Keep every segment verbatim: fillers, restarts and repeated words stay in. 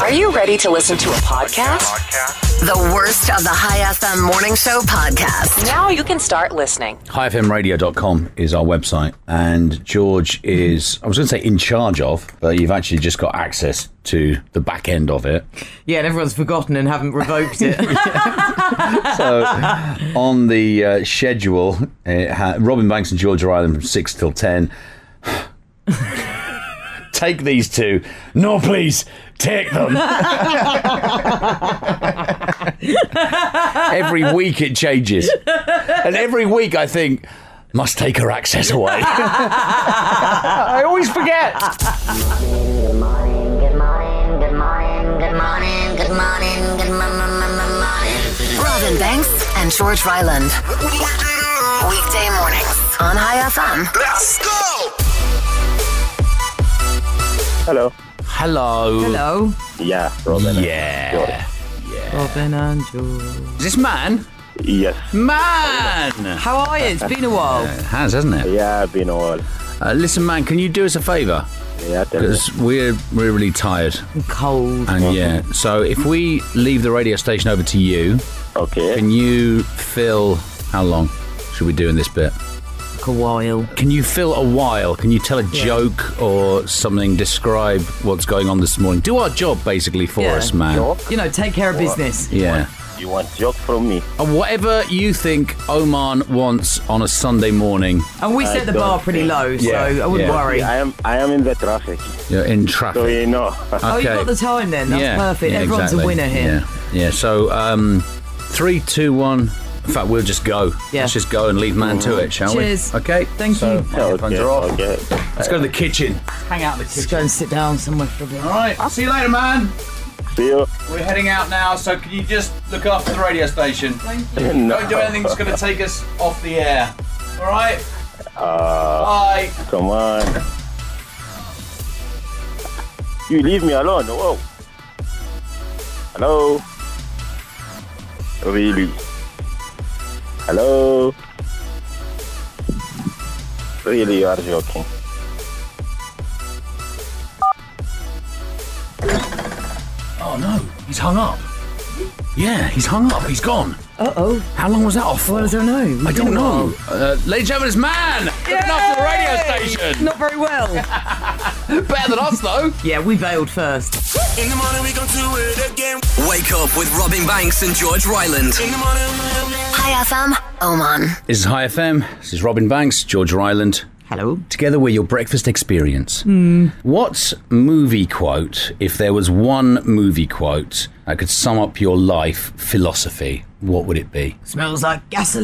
Are you ready to listen to a podcast? The worst of the High F M Morning Show podcast. Now you can start listening. high f m radio dot com is our website, and George is, I was going to say in charge of, but you've actually just got access to the back end of it. Yeah, and everyone's forgotten and haven't revoked it. So on the uh, schedule, it ha- Robin Banks and George Ryland from six till ten. Take these two. No, please, take them. Every week it changes. And every week I think, must take her access away. I always forget. Good morning, good morning, good morning, good morning, good morning, good morning. Robin Banks and George Ryland. Weekday mornings on High F M. Let's go! Hello. Hello. Hello. Yeah, Robin. Yeah. George. Robin and George. Is this man? Yes. Man! How are you? It's been a while. It has, hasn't it? Yeah, been a while. Uh, listen, man, can you do us a favour? Yeah, tell me. Because we're, we're really tired. I'm cold. And yeah, so if we leave the radio station over to you, Okay. can you fill... How long should we do in this bit? Like a while. Can you fill a while? Can you tell a Yeah. joke or something? Describe what's going on this morning. Do our job, basically, for Yeah. us, man. Joke? You know, take care of business. Yeah. You want joke from me? Uh, whatever you think Oman wants on a Sunday morning, And we I set the don't bar pretty low, so Yeah, I wouldn't yeah. worry. I am I am in the traffic, you're in so traffic. you know. Oh, you've got the time then. That's yeah. perfect. Yeah, Everyone's exactly. a winner here. Yeah, yeah. So, um, three, two, one. In fact, we'll just go. Yeah. Let's just go and leave man to it, shall Cheers. we? Okay. Thank so, you. my headphones okay, are off. okay. Let's go to the kitchen. Hang out in the Let's kitchen. go and sit down somewhere for a bit. All right. I'll see you later, man. See you. We're heading out now, so can you just look after the radio station? Thank you. No. Don't do anything that's going to take us off the air. All right? Uh, Bye. come on. You leave me alone. Whoa. Hello. Really? Hello. Really, you are joking. Oh, no. He's hung up. Yeah, he's hung up. He's gone. Uh-oh. How long was that off for? Well, I don't know. I don't know. Uh, ladies and gentlemen, it's man. Looking after the radio station. Not very well. Better than us, though. Yeah, we bailed first. In the morning we gon' do it again. Wake up with Robin Banks and George Ryland. In the morning. High F M, Oman. This is High F M. This is Robin Banks, George Ryland. Hello. Together we're your breakfast experience. What movie quote, if there was one movie quote that could sum up your life philosophy, what would it be? Smells like gasoline.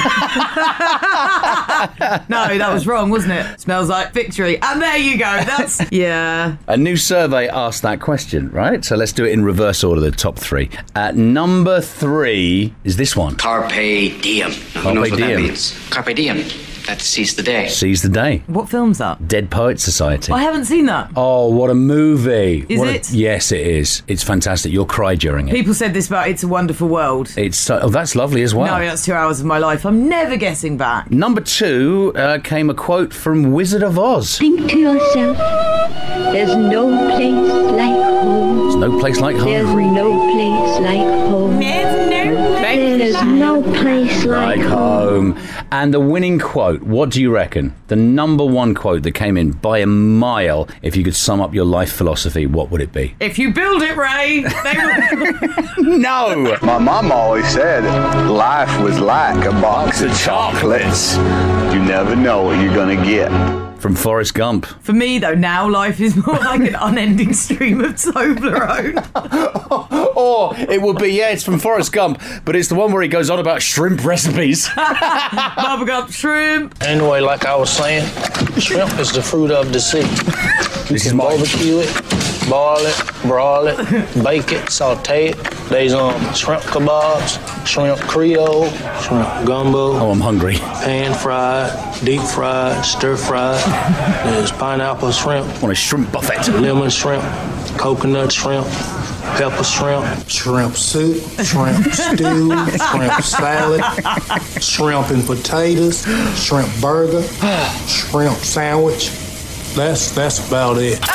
No, that was wrong, wasn't it? Smells like victory. And there you go. That's... Yeah. A new survey asked that question, right? So let's do it in reverse order, the top three. At number three is this one. Carpe diem. Carpe Who knows what diem. that means? Carpe diem. That seize the day. Seize the Day. What film's that? Dead Poets Society. I haven't seen that. Oh, what a movie. Is What a- it? yes, it is. It's fantastic. You'll cry during it. People said this about It's a Wonderful World. It's so, oh, that's lovely as well. No, that's two hours of my life. I'm never getting back. Number two uh, came a quote from Wizard of Oz. Think to yourself, there's no place like home. There's no place like There's home. no place like home. There's no place like Like home. home. And the winning quote, what do you reckon? The number one quote that came in by a mile, if you could sum up your life philosophy, what would it be? If you build it, Ray, they will... No! My mom always said life was like a box of chocolates. You never know what you're gonna get. From Forrest Gump. For me, though, now life is more like an unending stream of Toblerone. Or it would be, yeah, it's from Forrest Gump, but it's the one where he goes on about shrimp recipes. Bubblegum shrimp. Anyway, like I was saying, shrimp is the fruit of the sea. This is You my... barbecue it, boil it, broil it, bake it, saute it. There's um, shrimp kebabs, shrimp creole, shrimp gumbo, Oh, I'm hungry. pan fried, deep fried, stir fried. There's pineapple shrimp, I want a shrimp buffet. lemon shrimp, coconut shrimp, pepper shrimp, shrimp soup, shrimp stew, shrimp salad, shrimp and potatoes, shrimp burger, shrimp sandwich. That's that's about it.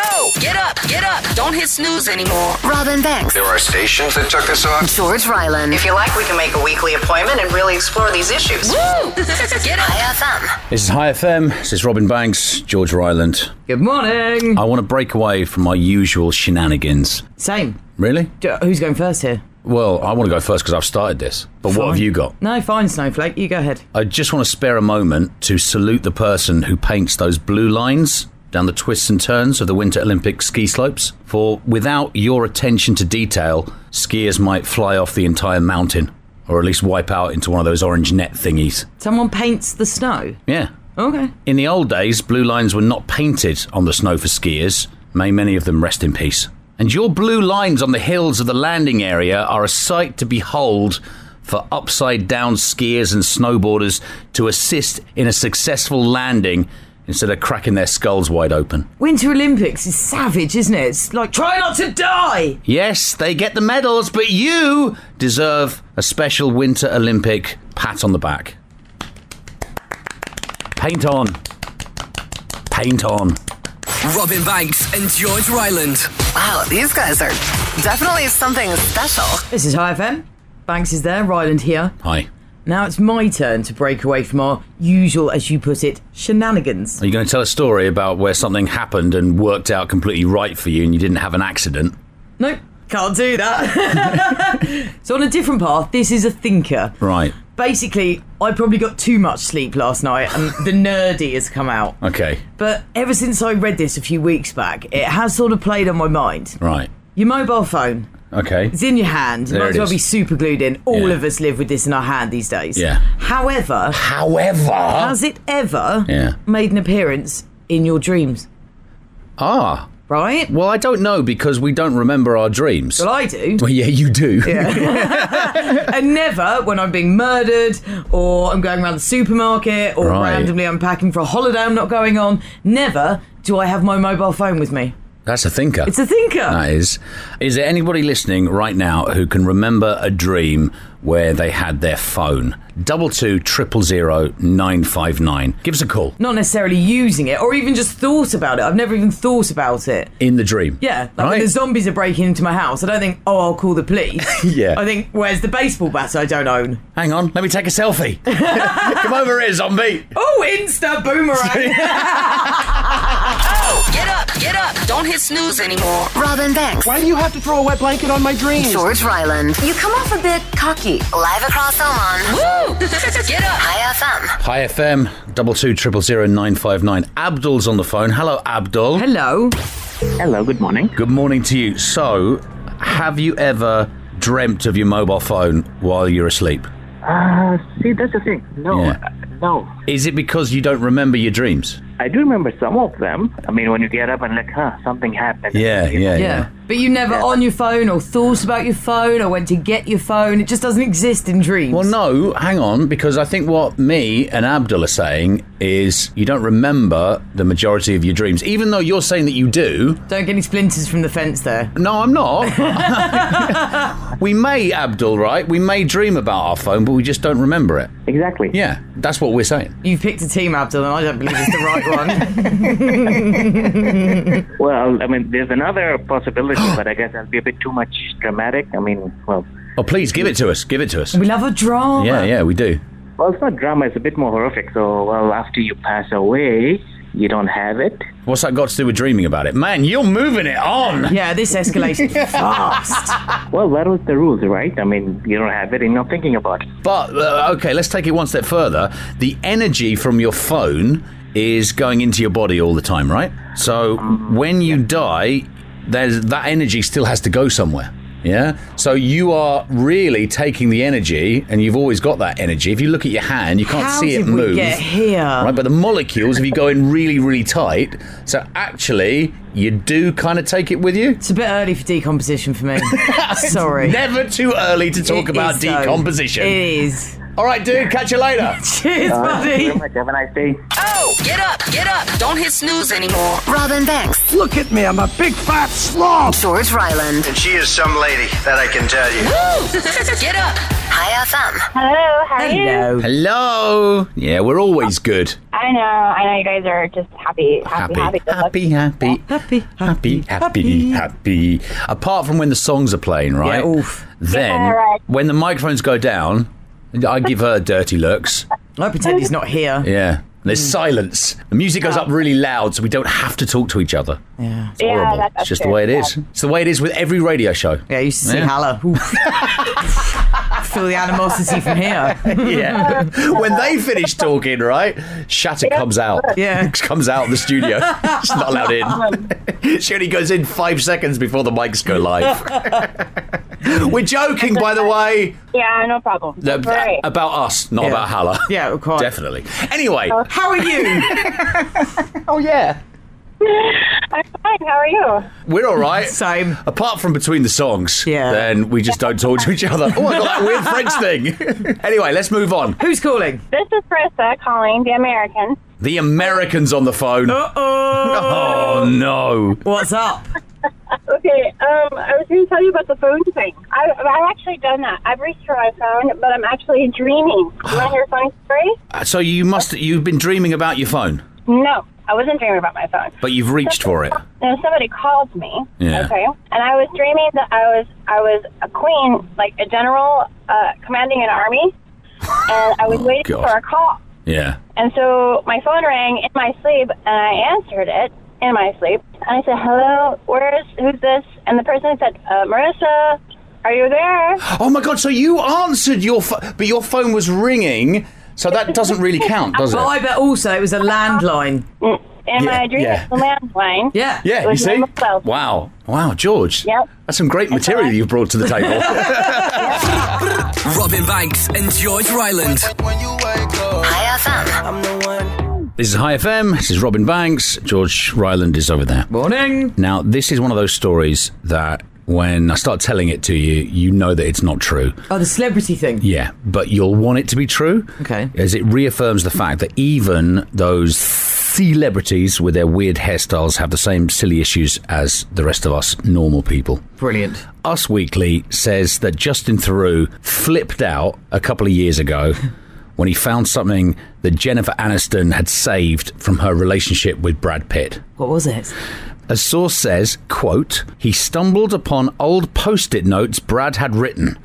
Get up, get up. Don't hit snooze anymore. Robin Banks. There are stations that took this off. George Ryland. If you like, we can make a weekly appointment and really explore these issues. Woo! Get up. High F M. This is High F M. This is Robin Banks, George Ryland. Good morning. I want to break away from my usual shenanigans. Same. Really? D- Who's going first here? Well, I want to go first because I've started this. But Fine. what have you got? No, fine, Snowflake. You go ahead. I just want to spare a moment to salute the person who paints those blue lines down the twists and turns of the Winter Olympic ski slopes. For without your attention to detail, skiers might fly off the entire mountain, or at least wipe out into one of those orange net thingies. Someone paints the snow? Yeah. Okay. In the old days, blue lines were not painted on the snow for skiers. May many of them rest in peace. And your blue lines on the hills of the landing area are a sight to behold for upside-down skiers and snowboarders to assist in a successful landing instead of cracking their skulls wide open. Winter Olympics is savage, isn't it? It's like, try not to die! Yes, they get the medals, but you deserve a special Winter Olympic pat on the back. Paint on. Paint on. Robin Banks and George Ryland. Wow, these guys are definitely something special. This is High F M. Banks is there, Ryland here. Hi. Now it's my turn to break away from our usual, as you put it, shenanigans. Are you going to tell a story about where something happened and worked out completely right for you and you didn't have an accident? Nope, can't do that. So on a different path, this is a thinker. Right. Basically, I probably got too much sleep last night and the nerdy has come out. Okay. But ever since I read this a few weeks back, it has sort of played on my mind. Right. Your mobile phone. Okay. It's in your hand. There Might as it well is. be super glued in. All Yeah. of us live with this in our hand these days. Yeah. However, However. has it ever Yeah. made an appearance in your dreams? Ah. Right? Well, I don't know because we don't remember our dreams. Well, I do. Well, yeah, you do. And never when I'm being murdered or I'm going around the supermarket or Right. randomly I'm packing for a holiday I'm not going on, never do I have my mobile phone with me. That's a thinker. It's a thinker. That is. Is there anybody listening right now who can remember a dream where they had their phone? Double two triple zero nine five nine. Give us a call. Not necessarily using it or even just thought about it. I've never even thought about it. In the dream. Yeah, like when Right. the zombies are breaking into my house, I don't think, oh, I'll call the police. Yeah. I think, where's the baseball bat I don't own? Hang on, let me take a selfie. Come over here, zombie. Oh, Insta boomerang. Oh, get up, get up. Don't hit snooze anymore. Robin Banks. Why do you have to throw a wet blanket on my dreams? George Ryland. You come off a bit cocky. Live across Oman. Woo! Get up. High F M. Hi F M, double two triple zero nine five nine. Abdul's on the phone. Hello, Abdul. Hello. Hello, good morning. Good morning to you. So, have you ever dreamt of your mobile phone while you're asleep? Uh, see, that's the thing. No, Yeah. uh, no. Is it because you don't remember your dreams? I do remember some of them. I mean, when you get up and like, huh, something happened. Yeah, You know? yeah, Yeah. yeah. But you never on your phone or thought about your phone or went to get your phone. It just doesn't exist in dreams. Well, no, hang on, because I think what me and Abdul are saying is you don't remember the majority of your dreams, even though you're saying that you do. Don't get any splinters from the fence there. No, I'm not. We may, Abdul, right? We may dream about our phone, but we just don't remember it. Exactly. Yeah, that's what we're saying. You've picked a team, Abdul, and I don't believe it's the right one. Well, I mean, there's another possibility, but I guess that'll be a bit too much dramatic. I mean, well, Oh, please, give it to us. Give it to us. We love a drama. Yeah, yeah, we do. well, it's not drama. It's a bit more horrific. So, well, after you pass away, you don't have it. What's that got to do with dreaming about it? Man, you're moving it on. Yeah, this escalated fast. Well, that was the rules, right? I mean, you don't have it and you're not thinking about it. But, uh, okay, let's take it one step further. The energy from your phone is going into your body all the time, right? So when you die, there's, that energy still has to go somewhere. Yeah? So you are really taking the energy, and you've always got that energy. If you look at your hand, you can't How see it did move. we get here? Right, but the molecules, if you go in really, really tight, so actually, you do kind of take it with you. It's a bit early for decomposition for me. Sorry. Never too early to talk It about is, though. decomposition. It is. All right, dude. Catch you later. Cheers, Uh, buddy. thank you very much. Have a nice day. Oh, get up, get up. Don't hit snooze anymore. Robin Banks, Look at me, I'm a big fat slob. George Ryland. And she is some lady, that I can tell you. Woo! Get up. Hi F M. Hello, how are you? Hello. Hello. Yeah, we're always good. I know, I know you guys are just happy, happy, happy. happy, happy, Happy, happy, happy, happy. Apart from when the songs are playing, right? Yeah, oof. Then, Yeah, right. when the microphones go down, I give her dirty looks. I pretend he's not here. Yeah. There's silence. The music goes up really loud, so we don't have to talk to each other. Yeah. It's horrible. Yeah, that- it's that's just true. the way it is. It's the way it is with every radio show. Yeah, you used to sing Yeah. Halla. Oof. Feel the animosity from here. Yeah. When they finish talking, right, Shattuck comes out. Yeah. comes out of the studio. She's not allowed in. She only goes in five seconds before the mics go live. We're joking, by the way. Yeah, no problem. No, Right. About us, not Yeah. about Halla. Yeah, of course. Definitely. Anyway. How are you? Oh, yeah. I'm fine, how are you? We're all right. Same. Apart from between the songs, Yeah. then we just don't talk to each other. Oh, I got that weird French thing. Anyway, let's move on. Who's calling? This is Marissa calling, the American. The American's on the phone. Uh-oh. Oh, no. What's up? Okay, um, I was going to tell you about the phone thing. I, I've actually done that. I've reached for my phone, but I'm actually dreaming. You want to hear a funny story? So you must, you've been dreaming about your phone, No, I wasn't dreaming about my phone. but you've reached for it. No, somebody called me. Yeah. Okay. And I was dreaming that I was I was a queen, like a general uh, commanding an army, and I was waiting God. for a call. Yeah. And so my phone rang in my sleep, and I answered it in my sleep. And I said, "Hello, where's who's this?" And the person said, uh, "Marissa, are you there?" Oh, my God. So you answered your phone, but your phone was ringing, so that doesn't really count, does it? But I bet also it was a landline. In Yeah, my dream, yeah. it's a landline. Yeah. Yeah, It you was see? number twelve. Wow. Wow, George. Yep. That's some great material you've brought to the table. Robin Banks and George Ryland. Hi F M. This is Hi F M. This is Robin Banks. George Ryland is over there. Morning. Now, this is one of those stories that when I start telling it to you, you know that it's not true. Oh, the celebrity thing. Yeah, but you'll want it to be true. Okay. As it reaffirms the fact that even those celebrities with their weird hairstyles have the same silly issues as the rest of us normal people. Brilliant. Us Weekly says that Justin Theroux flipped out a couple of years ago when he found something that Jennifer Aniston had saved from her relationship with Brad Pitt. What was it? A source says, quote, he stumbled upon old post-it notes Brad had written.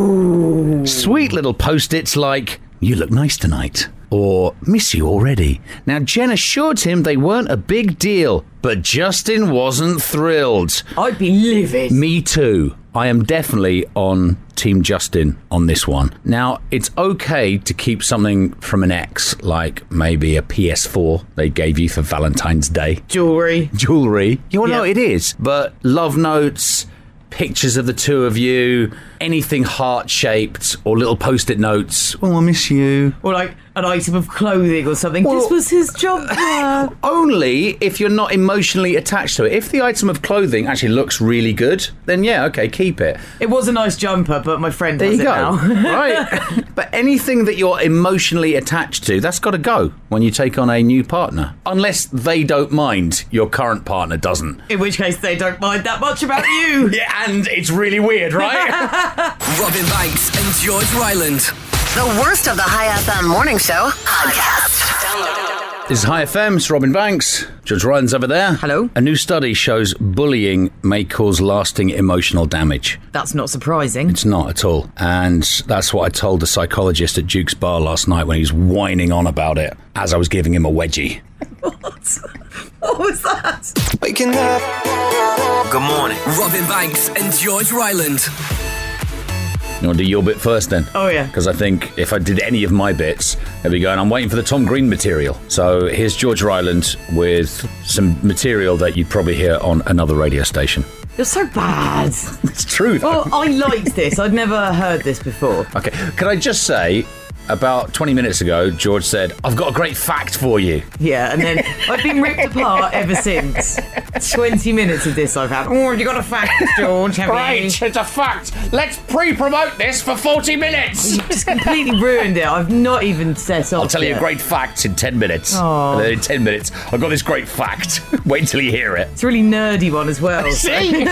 Ooh. Sweet little post-its like, you look nice tonight, or miss you already. Now, Jen assured him they weren't a big deal, but Justin wasn't thrilled. I'd be livid. Me too. I am definitely on Team Justin on this one. Now, it's okay to keep something from an ex, like maybe a P S four they gave you for Valentine's Day. Jewellery. Jewellery. You know, Yeah. it is. But love notes, pictures of the two of you, anything heart-shaped, or little post-it notes. Oh, I miss you. Or like an item of clothing or something. Well- this was his jumper. Only if you're not emotionally attached to it. If the item of clothing actually looks really good, then yeah, okay, keep it. It was a nice jumper, but my friend There has you it go. now. Right. But anything that you're emotionally attached to, that's got to go when you take on a new partner. Unless they don't mind, your current partner doesn't. In which case they don't mind that much about you. Yeah, and it's really weird, right? Robin Banks and George Ryland. The worst of the Hi F M morning show podcast. Download. This is Hi F M, it's Robin Banks. George Ryan's over there. Hello. A new study shows bullying may cause lasting emotional damage. That's not surprising. It's not at all. And that's what I told the psychologist at Duke's Bar last night when he was whining on about it as I was giving him a wedgie. What? What was that? Waking up. Good morning. Robin Banks and George Ryland. You want to do your bit first then? Oh, yeah. Because I think if I did any of my bits, they'd be going, I'm waiting for the Tom Green material. So here's George Ryland with some material that you'd probably hear on another radio station. You're so bad. It's true, though. Oh, I liked this. I'd never heard this before. Okay, can I just say, about twenty minutes ago, George said, I've got a great fact for you. Yeah, and then I've been ripped apart ever since. twenty minutes of this I've had. Oh, you got a fact, George, have Right, you? it's a fact. Let's pre-promote this for forty minutes. You've just completely ruined it. I've not even set off I'll tell you yet. a great fact in ten minutes. Oh. And then in ten minutes, I've got this great fact. Wait until you hear it. It's a really nerdy one as well. so- See?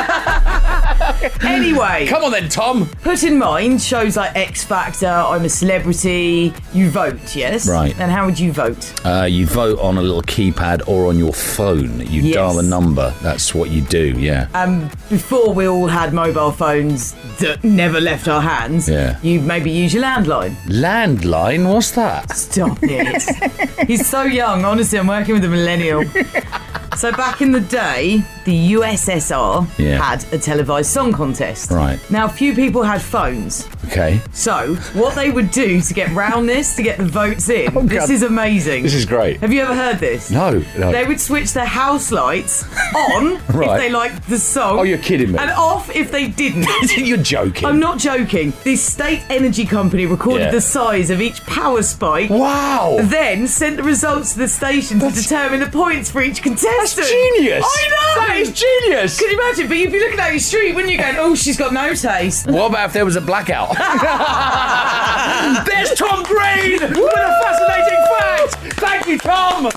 Anyway. Come on then, Tom. Put in mind shows like X Factor, I'm a Celebrity. You vote, yes? Right. And how would you vote? Uh, you vote on a little keypad or on your phone. You Yes. dial a number. That's what you do, yeah. Um, before we all had mobile phones that never left our hands, Yeah. you maybe use your landline. Landline? What's that? Stop it. He's so young. Honestly, I'm working with a millennial. So back in the day, the U S S R Yeah. had a televised song contest. Right. Now, few people had phones. Okay. So, what they would do to get round this, to get the votes in, Oh, this God. is amazing. This is great. Have you ever heard this? No, no. They would switch their house lights on Right. if they liked the song. Oh, you're kidding me. And off if they didn't. You're joking. I'm not joking. The state energy company recorded Yeah. the size of each power spike. Wow. Then sent the results to the station to determine the points for each contestant. That's genius. I know. That is genius. Can you imagine? But you'd be looking at your street, wouldn't you, going, oh, she's got no taste. What about if there was a blackout? There's Tom Green with a fascinating fact. Thank you, Tom.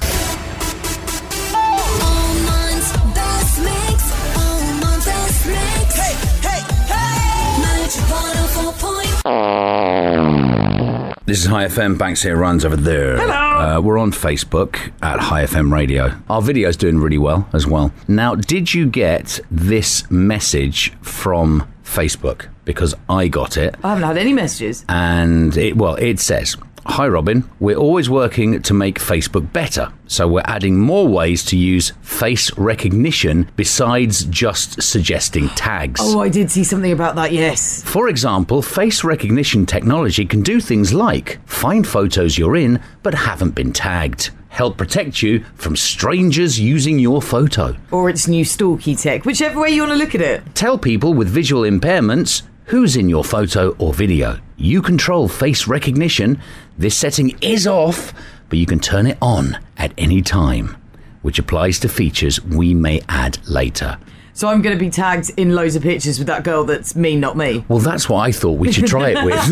This is High F M. Banks here, runs over there. Hello. Uh, we're on Facebook at High F M Radio. Our video's doing really well as well. Now, did you get this message from Facebook? Because I got it. I haven't had any messages. And it, well, it says, "Hi Robin, we're always working to make Facebook better, so we're adding more ways to use face recognition besides just suggesting tags. Oh, I did see something about that, yes. For example, face recognition technology can do things like find photos you're in but haven't been tagged, help protect you from strangers using your photo, Or it's new stalky tech, whichever way you want to look at it. tell people with visual impairments who's in your photo or video. You control face recognition. This setting is off, but you can turn it on at any time, which applies to features we may add later." So I'm going to be tagged in loads of pictures with that girl that's me, not me. Well, that's what I thought we should try it with.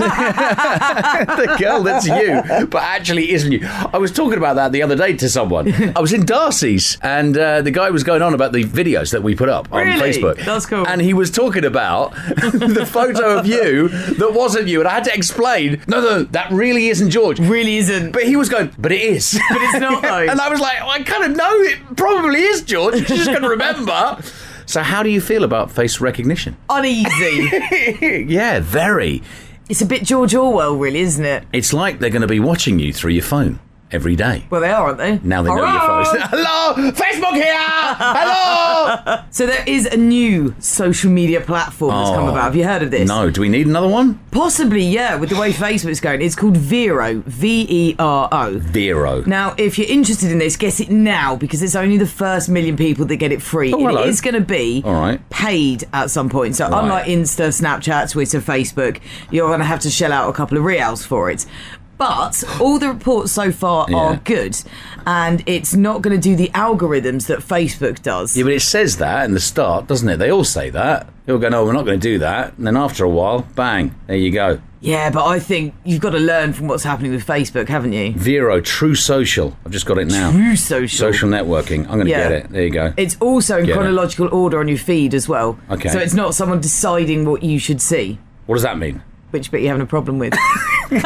The girl that's you, but actually isn't you. I was talking about that the other day to someone. I was in Darcy's, and uh, the guy was going on about the videos that we put up on Really? Facebook. That's cool. And he was talking about the photo of you that wasn't you, and I had to explain, no, no, that really isn't George. Really isn't. But he was going, but it is. But it's not, though. And I was like, well, I kind of know it probably is George. You're just going to remember. So how do you feel about face recognition? Uneasy. Yeah, very. It's a bit George Orwell, really, isn't it? It's like they're going to be watching you through your phone every day. Well, they are, aren't they? Now they know your Hello? phone. Hello! Facebook here! Hello! So there is a new social media platform that's come Oh, about. Have you heard of this? No, do we need another one? Possibly, yeah, with the way Facebook's going. It's called Vero. V E R O. Vero. Now, if you're interested in this, get it now, because it's only the first million people that get it free. Oh, and hello. it is going to be All right. paid at some point. So Right. unlike Insta, Snapchat, Twitter, Facebook, you're going to have to shell out a couple of reals for it. But all the reports so far Yeah. are good, and it's not going to do the algorithms that Facebook does. Yeah, but it says that in the start, doesn't it? They all say that. They all go, no, we're not going to do that. And then after a while, bang, there you go. Yeah, but I think you've got to learn from what's happening with Facebook, haven't you? Vero, True Social. I've just got it now. True Social. Social networking. I'm going to Yeah. get it. There you go. It's also in Get it. chronological order on your feed as well. Okay. So it's not someone deciding what you should see. What does that mean? Which bit you having a problem with? Oh,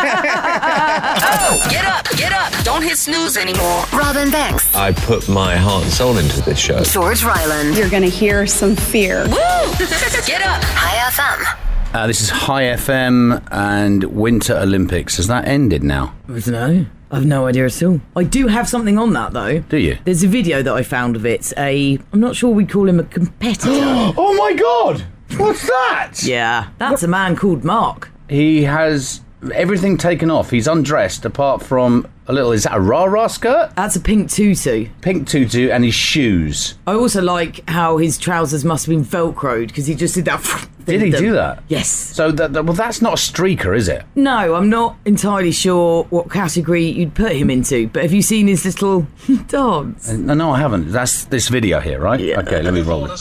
get up, get up. Don't hit snooze anymore. Robin Banks, I put my heart and soul into this show. George Ryland. You're going to hear some fear. Woo! Get up. High F M. Uh, this is High F M and Winter Olympics. Has that ended now? I don't know. I've no idea at all. I do have something on that, though. Do you? There's a video that I found of it. A, I'm not sure we'd call him a competitor. Oh my God! What's that? Yeah, that's a man called Mark. He has everything taken off. He's undressed apart from a little, is that a rah-rah skirt? That's a pink tutu. Pink tutu and his shoes. I also like how his trousers must have been Velcroed because he just did that. Did he do that? Yes. So, that, that, well, that's not a streaker, is it? No, I'm not entirely sure what category you'd put him into, but have you seen his little dance? Uh, no, no, I haven't. That's this video here, right? Yeah. Okay, let me roll it.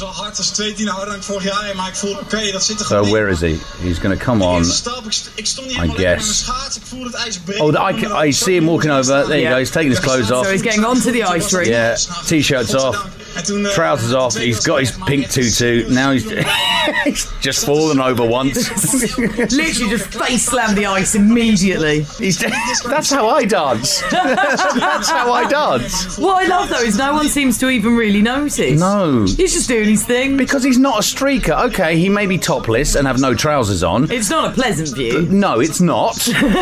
So where is he? He's going to come on, I guess. Oh, I, I see him walking over. There you Yeah. go. He's taking his clothes off. So he's getting onto the ice rink. Yeah, t-shirts off, trousers off. He's got his pink tutu. Now he's, he's just fallen over once. Literally just face slammed the ice immediately. He's, that's how I dance. That's how I dance. What I love though is no one seems to even really notice. No. He's just doing his thing. Because he's not a streaker. Okay, he may be topless and have no trousers on. It's not a pleasant view. No, it's not.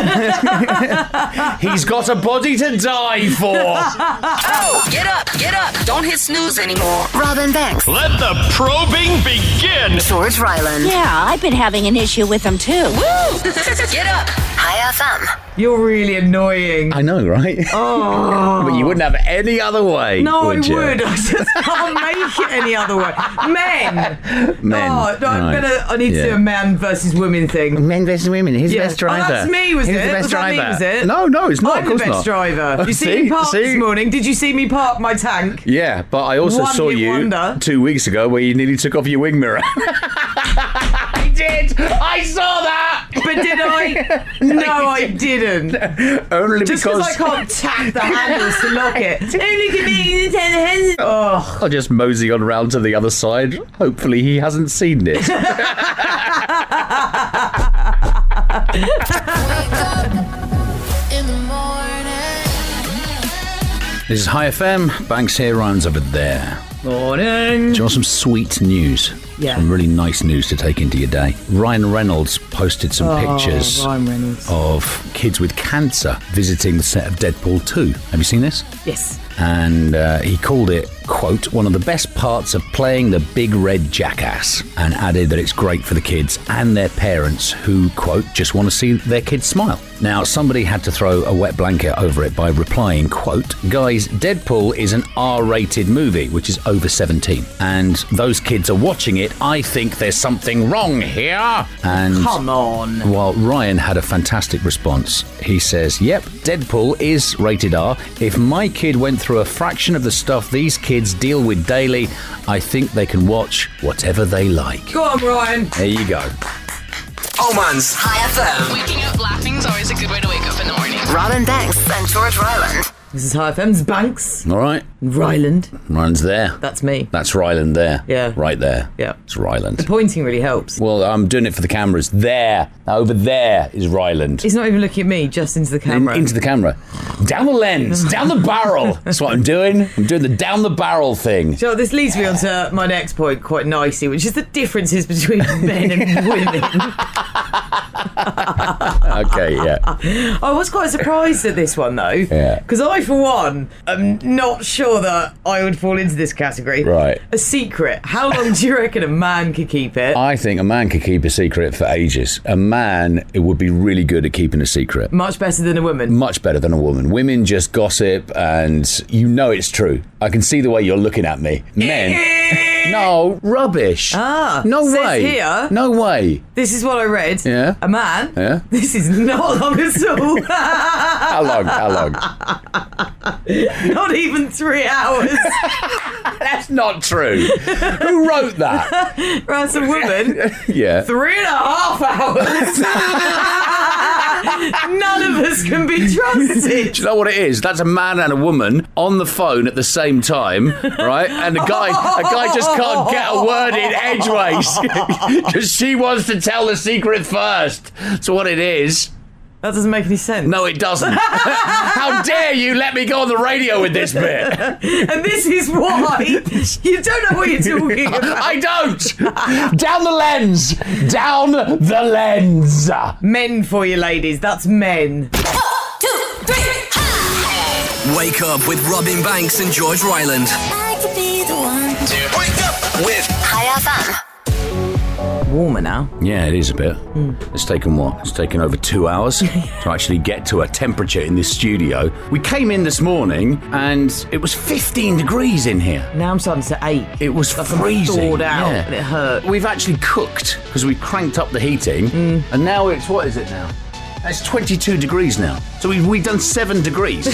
He's got a body to die for. Oh, get up, get up. Don't hit snooze anymore. Robin Banks. Let the probing begin. George Ryland. Yeah, I've been having an issue with them too. Woo! Get up. Hi F M. You're really annoying. I know, right? Oh. But you wouldn't have it any other way. No, would I you? would. I just can't make it any other way. Men. Men. Oh, no, I'm Right. gonna. I need Yeah. to do a man versus women thing. Men versus women. Who's Yeah. the best driver? Oh, that's me, was Who's it? the best Was that driver? me, was it? No, no, it's not. I'm of course the best not. driver. You see, See? me park See? this morning. Did you see me park my tank? Yeah, but I also One saw hit you wonder. two weeks ago where you nearly took off your wing mirror. I did. I saw that. But did I? No, I didn't. Only Just because because I can't tap the handles to lock it. Only can be ten hands. Oh. I'll just mosey on round to the other side. Hopefully he hasn't seen it. This is Hi F M. Banks here, Ryan's over there. Morning. Do you want some sweet news? Yeah. Some really nice news to take into your day. Ryan Reynolds posted some Oh, pictures Ryan Reynolds. of kids with cancer visiting the set of Deadpool two. Have you seen this? Yes. And uh, he called it, quote, one of the best parts of playing the big red jackass, and added that it's great for the kids and their parents who, quote, just want to see their kids smile. Now, somebody had to throw a wet blanket over it by replying, quote, guys, Deadpool is an R-rated movie, which is over seventeen, and those kids are watching it. I think there's something wrong here. And Come on. while Ryan had a fantastic response, he says, yep, Deadpool is rated R. If my kid went through a fraction of the stuff these kids deal with daily, I think they can watch whatever they like. Go on, Ryan. There you go. Oman's Hi F M. Waking up laughing is always a good way to wake up in the morning. Robin Banks and George Ryland. This is Hi F M's Banks. All right. Ryland. Ryan's there. That's me. That's Ryland there. Yeah. Right there. Yeah. It's Ryland. The pointing really helps. Well, I'm doing it for the cameras. There. Over there is Ryland. He's not even looking at me, just into the camera. In, into the camera. Down the lens. Down the barrel. That's what I'm doing. I'm doing the down the barrel thing. So this leads me on to my next point quite nicely, which is the differences between men and women. Okay, yeah. I was quite surprised at this one, though. Yeah. Because I, for one, am not sure that I would fall into this category. Right. A secret. How long do you reckon a man could keep it? I think a man could keep a secret for ages. A man it would be really good at keeping a secret. Much better than a woman. Much better than a woman. Women just gossip and you know it's true. I can see the way you're looking at me. Men... No, rubbish. Ah, no says way. here- No way. This is what I read. Yeah. A man. Yeah. This is not long at all. How long? How long? Not even three hours. That's not true. Who wrote that? Right, it's a woman. Yeah. Three and a half hours. None of us can be trusted. Do you know what it is? That's a man and a woman on the phone at the same time, right? And the guy, a guy just can't get a word in edgeways because she wants to tell the secret first. That's what it is. That doesn't make any sense. No, it doesn't. How dare you let me go on the radio with this bit? And this is why you don't know what you're talking about. I don't. Down the lens. Down the lens. Men for you, ladies. That's men. Wake up with Robin Banks and George Ryland. I could be the one to wake up with Hi F M. warmer now. Yeah, it is a bit. Mm. It's taken what? It's taken over two hours to actually get to a temperature in this studio. We came in this morning and it was fifteen degrees in here. Now I'm starting to eight. It was like freezing. I'm thawed out yeah. and it hurt. We've actually cooked because we cranked up the heating mm. and now it's, what is it now? It's twenty-two degrees now. So we've, we've done seven degrees.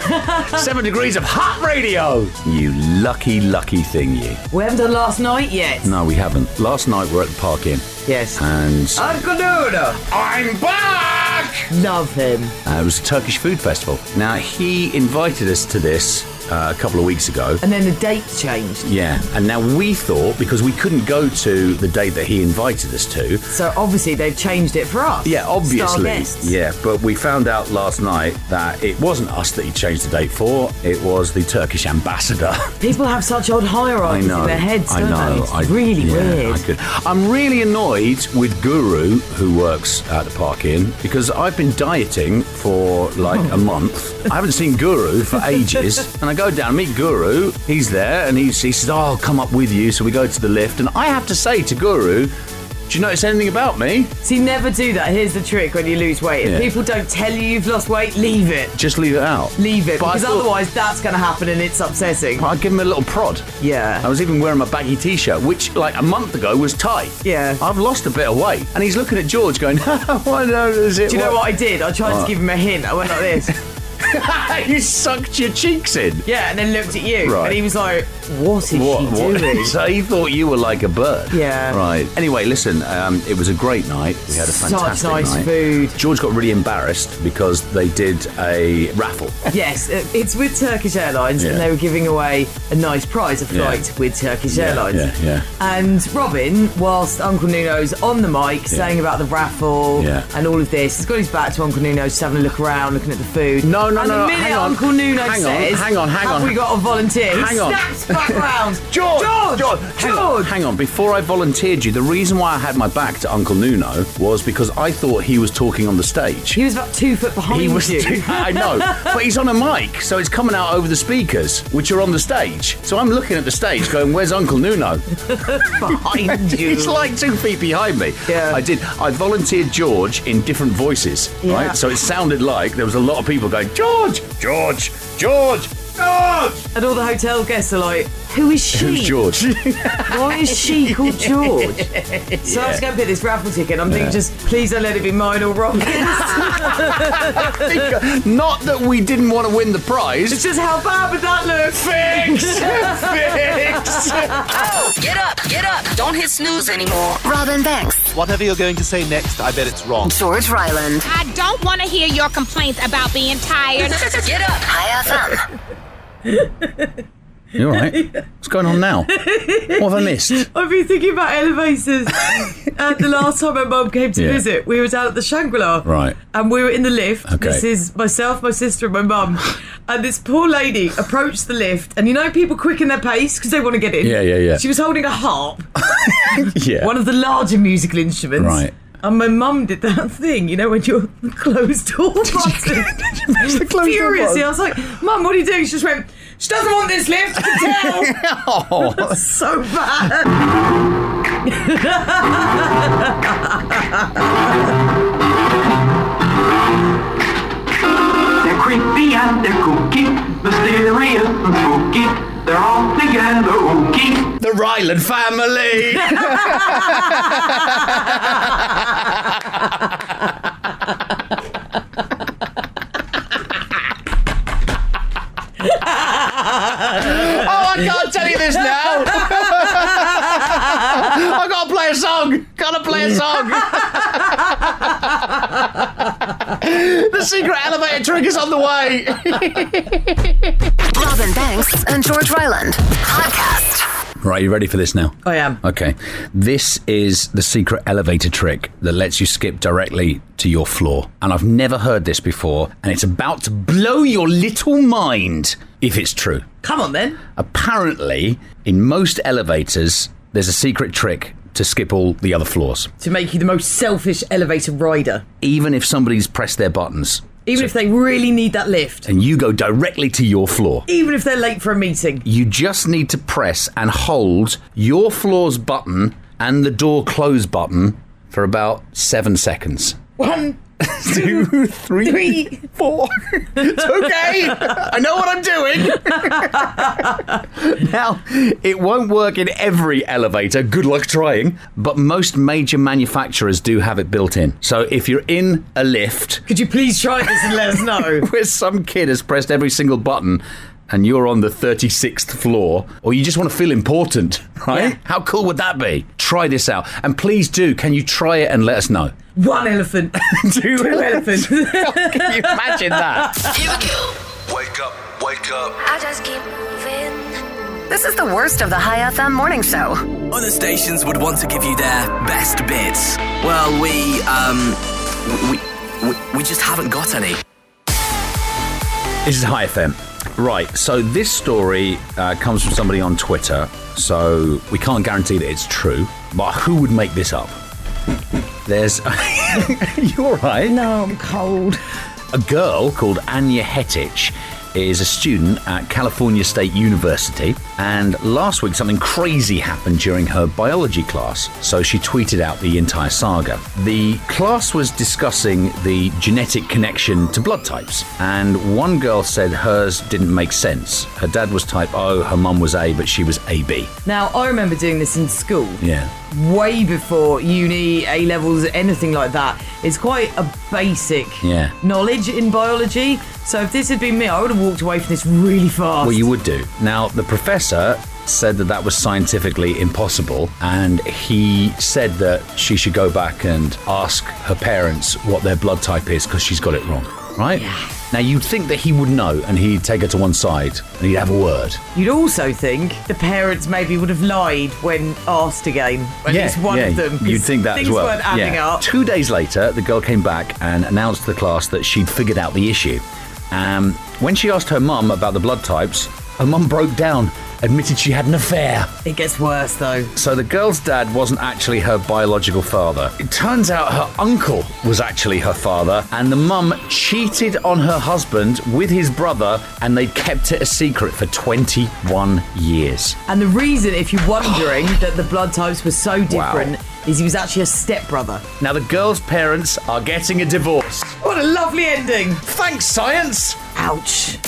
seven degrees of hot radio. You lucky, lucky thing, you. We haven't done last night yet. No, we haven't. Last night we were at the Park Inn. Yes. And... Uncle Nuno! I'm back! Love him. Uh, it was a Turkish food festival. Now, he invited us to this uh, a couple of weeks ago. And then the date changed. Yeah. And now we thought, because we couldn't go to the date that he invited us to. So obviously they've changed it for us. Yeah, obviously. Star guests. Yeah, but we found out last night that it wasn't us that he changed the date for. It was the Turkish ambassador. People have such odd hierarchies in their heads, don't I know. they? It's I, really yeah, weird. I could. I'm really annoyed with Guru, who works at the Park Inn, because I've been dieting for like a month. I haven't seen Guru for ages. And I go down, meet Guru. He's there and he's, he says, oh, I'll come up with you. So we go to the lift. And I have to say to Guru, do you notice anything about me? See, never do that. Here's the trick when you lose weight. If Yeah. people don't tell you you've lost weight, leave it. Just leave it out. Leave it, But I because thought- otherwise that's going to happen and it's upsetting. I'd give him a little prod. Yeah. I was even wearing my baggy t-shirt, which like a month ago was tight. Yeah. I've lost a bit of weight. And he's looking at George going, why is it? Do you know what I did? I tried What? to give him a hint. I went like this. You sucked your cheeks in. Yeah, and then looked at you. Right. And he was like, what is What, she what? doing? So he thought you were like a bird. Yeah. Right. Anyway, listen, um, it was a great night. We had a Such fantastic nice night. food. George got really embarrassed because they did a raffle. Yes, it- it's with Turkish Airlines Yeah. and they were giving away a nice prize, a Yeah. flight with Turkish Yeah, Airlines. yeah, yeah. And Robin, whilst Uncle Nuno's on the mic saying about the raffle Yeah. and all of this, he's got his back to Uncle Nuno, just having a look around, looking at the food. No, no, and no, the no, minute hang on. Uncle Nuno Hang on, says, hang on, hang have on. we got a volunteer? He Hang on. snaps back round. George! George! George! Hang on, hang on. Before I volunteered you, the reason why I had my back to Uncle Nuno was because I thought he was talking on the stage. He was about two foot behind He was. you. I know, but he's on a mic, so it's coming out over the speakers, which are on the stage. So I'm looking at the stage, going, "Where's Uncle Nuno?" Behind you. It's like two feet behind me. Yeah. I did. I volunteered George in different voices, Yeah. right? So it sounded like there was a lot of people going, "George, George, George, George." And all the hotel guests are like, who is she? Who's George? Why is she called George? So I was going to pick this raffle ticket. I'm Yeah. thinking, just please don't let it be mine or Robin's. Not that we didn't want to win the prize. It's just how bad would that look? Fix! Fix! Oh, get up, get up. Don't hit snooze anymore. Robin Banks, Whatever you're going to say next, I bet it's wrong. George Ryland. I don't want to hear your complaints about being tired. Get up. High F M. You all right? What's going on now? What have I missed? I've been thinking about elevators. And the last time my mum came to Yeah. visit, we were down at the Shangri-La. Right. And we were in the lift. Okay. This is myself, my sister, and my mum. And this poor lady approached the lift. And you know, people quicken their pace because they want to get in. Yeah, yeah, yeah. She was holding a harp, Yeah. one of the larger musical instruments. Right. And my mum did that thing, you know, when you're the closed door button. the closed Furiously, door I was like, Mum, what are you doing? She just went, she doesn't want this lift, I can tell. Oh. That's so bad. They're creepy and they're kooky, mysterious and spooky. They're all together ooky. The Ryland family! Oh, I can't tell you this now. I gotta play a song. Gotta play a song. The secret elevator trick is on the way. Robin Banks and George Ryland. Podcast. Right, you ready for this now? I am. Okay. This is the secret elevator trick that lets you skip directly to your floor. And I've never heard this before, and it's about to blow your little mind if it's true. Come on, then. Apparently, in most elevators, there's a secret trick to skip all the other floors. To make you the most selfish elevator rider. Even if somebody's pressed their buttons. Even if they really need that lift. And you go directly to your floor. Even if they're late for a meeting. You just need to press and hold your floor's button and the door close button for about seven seconds. One, two, three, three, four. It's okay. I know what I'm doing. Now, it won't work in every elevator. Good luck trying. But most major manufacturers do have it built in. So if you're in a lift... Could you please try this and let us know? Where some kid has pressed every single button and you're on the thirty-sixth floor, or you just want to feel important, right? Yeah. How cool would that be? Try this out. And please do, can you try it and let us know? One elephant. Two, Two elephants. Can you imagine that? Here we go. Wake up, wake up. I just keep moving. This is the worst of the High F M morning show. Other stations would want to give you their best bits. Well, we, um, we, we, we just haven't got any. This is High F M. Right, so this story uh, comes from somebody on Twitter, so we can't guarantee that it's true, but who would make this up? There's... You all right? No, I'm cold. A girl called Anya Hetich is a student at California State University, and last week something crazy happened during her biology class, so she tweeted out the entire saga. The class was discussing the genetic connection to blood types, and one girl said hers didn't make sense. Her dad was type O, her mum was A, but she was A B. Now, I remember doing this in school. Yeah. Way before uni, A-levels, anything like that. It's quite a basic yeah. knowledge in biology. So if this had been me, I would have walked away from this really fast. Well, you would do. Now, the professor said that that was scientifically impossible, and he said that she should go back and ask her parents what their blood type is because she's got it wrong, right? Yeah. Now, you'd think that he would know and he'd take her to one side and he'd have a word. You'd also think the parents maybe would have lied when asked again. At yeah, least one yeah, of them. You'd think that as well. Things weren't adding yeah. up. Two days later, the girl came back and announced to the class that she'd figured out the issue. Um, when she asked her mum about the blood types, her mum broke down, admitted she had an affair. It gets worse, though. So the girl's dad wasn't actually her biological father. It turns out her uncle was actually her father, and the mum cheated on her husband with his brother, and they kept it a secret for twenty-one years. And the reason, if you're wondering, that the blood types were so different Wow. is he was actually a stepbrother. Now the girl's parents are getting a divorce. What a lovely ending. Thanks, science. Ouch.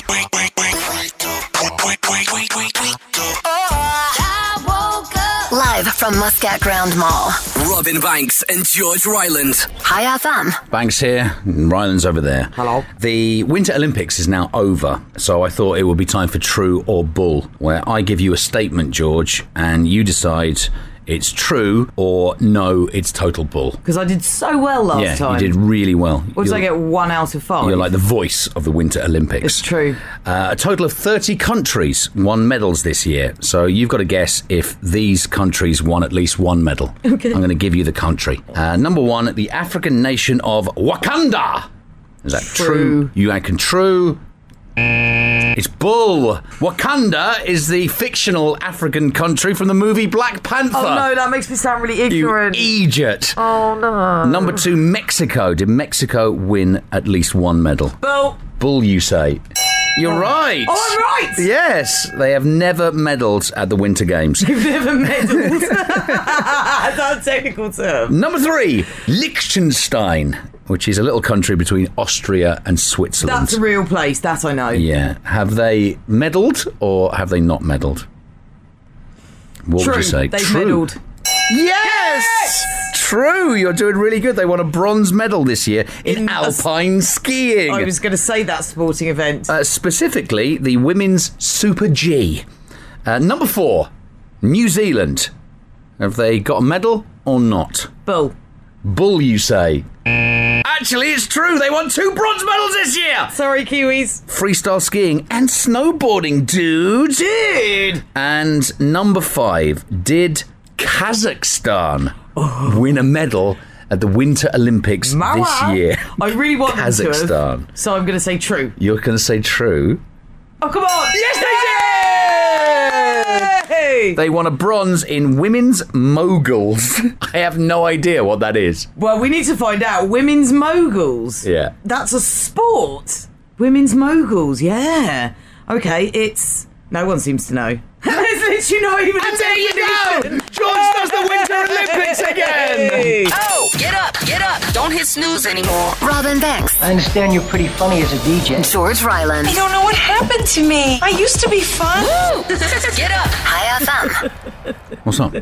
Live from Muscat Ground Mall. Robin Banks and George Ryland. High F M. Banks here, and Ryland's over there. Hello. The Winter Olympics is now over, so I thought it would be time for True or Bull, where I give you a statement, George, and you decide it's true or no, it's total bull. Because I did so well last yeah, time. you did really well. What did You're- I get? One out of five? You're like the voice of the Winter Olympics. It's true. Uh, a total of thirty countries won medals this year. So you've got to guess if these countries won at least one medal. Okay. I'm going to give you the country. Uh, number one, the African nation of Wakanda. Is that true? True. You reckon true? It's bull. Wakanda is the fictional African country from the movie Black Panther. Oh no, that makes me sound really You ignorant. idiot. Oh no. Number two, Mexico. Did Mexico win at least one medal? Bull. Bull, you say. You're right. Oh, I'm right. Yes, they have never medalled at the Winter Games. You've never medalled. That's a technical term. Number three, Liechtenstein, which is a little country between Austria and Switzerland. That's a real place. That I know. Yeah. Have they medalled or have they not medalled? What True. would you say? They've True. medalled. Yes! Yes! True. You're doing really good. They won a bronze medal this year in, In a s- alpine skiing. I was going to say that sporting event. Uh, specifically, the women's Super G. Uh, number four, New Zealand. Have they got a medal or not? Bull. Bull, you say? Actually, it's true. They won two bronze medals this year. Sorry, Kiwis. Freestyle skiing and snowboarding, dude. Dude. And number five, did Kazakhstan Oh. win a medal at the Winter Olympics Mawa. this year? I really want them to have, Kazakhstan. so I'm going to say true. You're going to say true? Oh, come on. Yes, they did! Hey! They won a bronze in women's moguls. I have no idea what that is. Well, we need to find out. Women's moguls. Yeah. That's a sport. Women's moguls, yeah. Okay, it's... No one seems to know. There's literally not even a And there you go! definition. George does the Winter Olympics again! Oh, get up, get up. Don't hit snooze anymore. Robin Banks. I understand you're pretty funny as a D J. George Ryland. I don't know what happened to me. I used to be fun. Get up. High F M. What's up?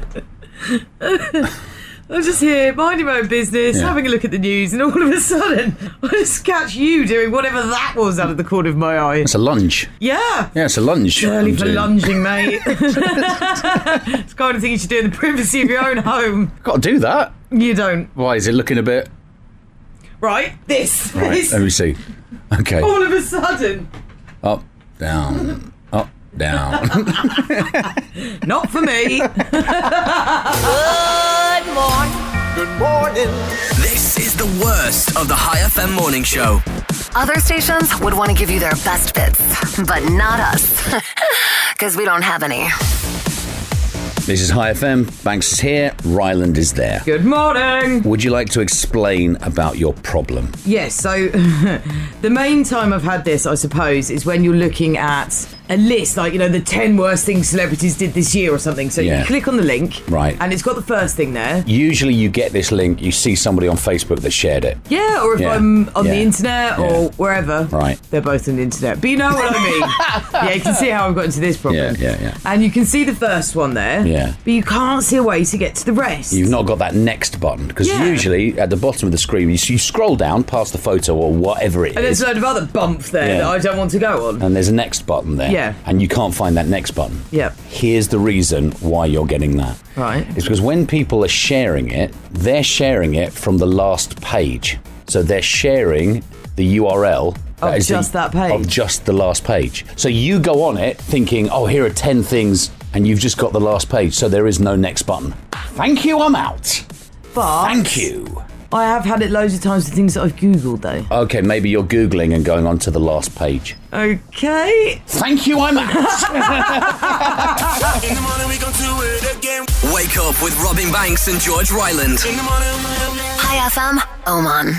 I'm just here, minding my own business, Yeah. having a look at the news, and all of a sudden, I just catch you doing whatever that was out of the corner of my eye. It's a lunge. Yeah. Yeah, it's a lunge. Early I'm for doing. lunging, mate. It's the kind of thing you should do in the privacy of your own home. Got to do that. You don't. Why, is it looking a bit... Right? This. Right, This. let me see. Okay. All of a sudden. Up, down, up, down. Not for me. Good morning. Good morning. This is the worst of the High F M morning show. Other stations would want to give you their best bits, but not us. Because we don't have any. This is High F M. Banks is here. Ryland is there. Good morning. Would you like to explain about your problem? Yes, so the main time I've had this, I suppose, is when you're looking at a list, like, you know, the ten worst things celebrities did this year or something. So Yeah. you click on the link, Right. and it's got the first thing there. Usually you get this link, you see somebody on Facebook that shared it. Yeah, or if Yeah. I'm on the Yeah. internet or Yeah. wherever. Right. They're both on the internet. But you know what I mean. Yeah, you can see how I've got into this problem. Yeah, yeah, yeah. And you can see the first one there. Yeah. But you can't see a way to get to the rest. You've not got that next button, because Yeah. usually at the bottom of the screen, you, you scroll down past the photo or whatever it And there's is, a load of other bump there Yeah. that I don't want to go on. and there's a next button there. Yeah. And you can't find that next button. Yeah. Here's the reason why you're getting that. Right. It's because when people are sharing it, they're sharing it from the last page. So they're sharing the U R L Of is just the, that page. Of just the last page. So you go on it thinking, oh, here are ten things, and you've just got the last page, so there is no next button. Thank you, I'm out. But Thank you. I have had it loads of times with things that I've Googled, though. Okay, maybe you're Googling and going on to the last page. Okay. Thank you, I'm out. In the morning we gon' do it again. Wake up with Robin Banks and George Ryland. In the morning. Hi F M, Oman.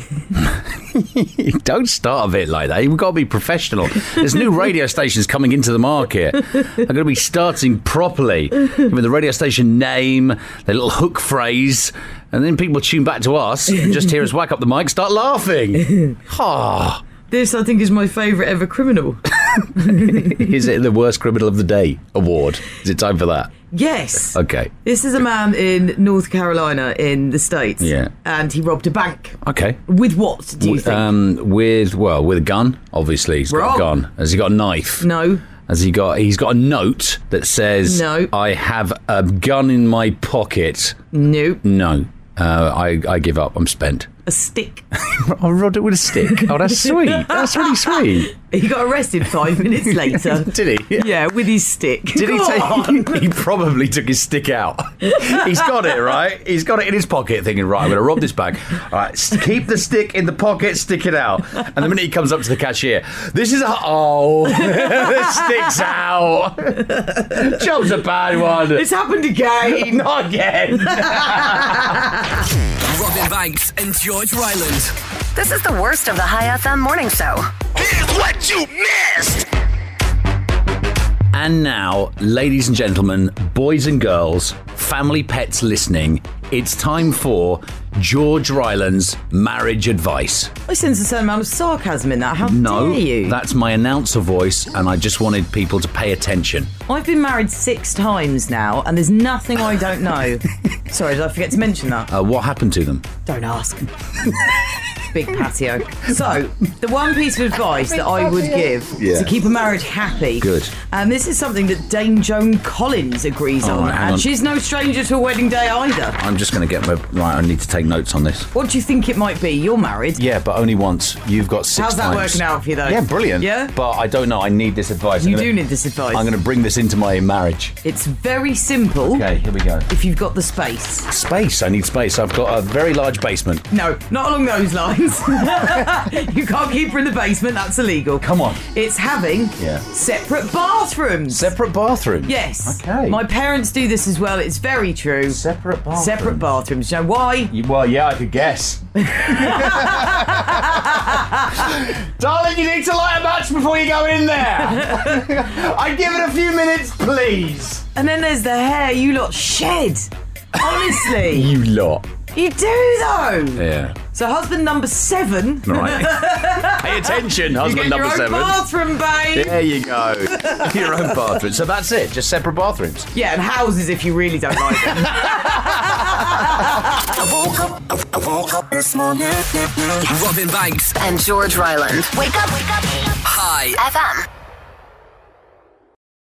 Don't start a bit like that. You've got to be professional. There's new radio stations coming into the market. They're going to be starting properly with the radio station name, their little hook phrase, and then people tune back to us and just hear us whack up the mic, start laughing. Ah. This, I think, is my favourite ever criminal. Is it the worst criminal of the day award? Is it time for that? Yes. Okay. This is a man in North Carolina in the States. Yeah. And he robbed a bank. Okay. With what, do you W- think? Um, with, well, with a gun, obviously. He's got Wrong. a gun. Has he got a knife? No. Has he got, he's got a note that says, No. I have a gun in my pocket. Nope. No. Uh, I, I give up. I'm spent. A stick. I robbed it with a stick. Oh, that's sweet. That's really sweet. He got arrested five minutes later. Did he? Yeah, with his stick. Did he Go on. take? He probably took his stick out. He's got it, right? He's got it in his pocket, thinking, right, I'm going to rob this bank. All right, s- keep the stick in the pocket, stick it out. And the minute he comes up to the cashier, this is a oh, the stick's out. Job's a bad one. It's happened again. Not again. Robin Banks and George Ryland. This is the worst of the High F M morning show. Here's what you missed. And now, ladies and gentlemen, boys and girls, family pets listening, it's time for George Ryland's marriage advice. I sense a certain amount of sarcasm in that. How No, dare you? that's my announcer voice, and I just wanted people to pay attention. I've been married six times now, and there's nothing I don't know. Sorry, did I forget to mention that? Uh, what happened to them? Don't ask. Big patio. So, the one piece of advice that I would give Yeah. to keep a marriage happy. Good. And this is something that Dame Joan Collins agrees All on. right, hang and on. she's no stranger to a wedding day either. I'm just going to get my... Right, I need to take notes on this. What do you think it might be? You're married. Yeah, but only once. You've got six How's that times. working out for you, though? Yeah, brilliant. Yeah? But I don't know. I need this advice. You I'm do gonna, need this advice. I'm going to bring this into my marriage. It's very simple. Okay, here we go. If you've got the space. Space. I need space. I've got a very large basement. No, not along those lines. You can't keep her in the basement, that's illegal. Come on. It's having Yeah. separate bathrooms. Separate bathrooms? Yes. Okay. My parents do this as well, it's very true. Separate bathrooms. Separate bathrooms. You know why? You, well, yeah, I could guess. Darling, you need to light a match before you go in there. I'd give it a few minutes, please. And then there's the hair you lot shed Honestly. You lot. You do, though. Yeah. So husband number seven. Right. Pay attention, husband you get number your own seven. bathroom, babe. There you go. Your own bathroom. So that's it. Just separate bathrooms. Yeah, and houses if you really don't like them. I woke up, I woke up this morning. Robin Banks and George Ryland. Wake up, wake up. Hi F M.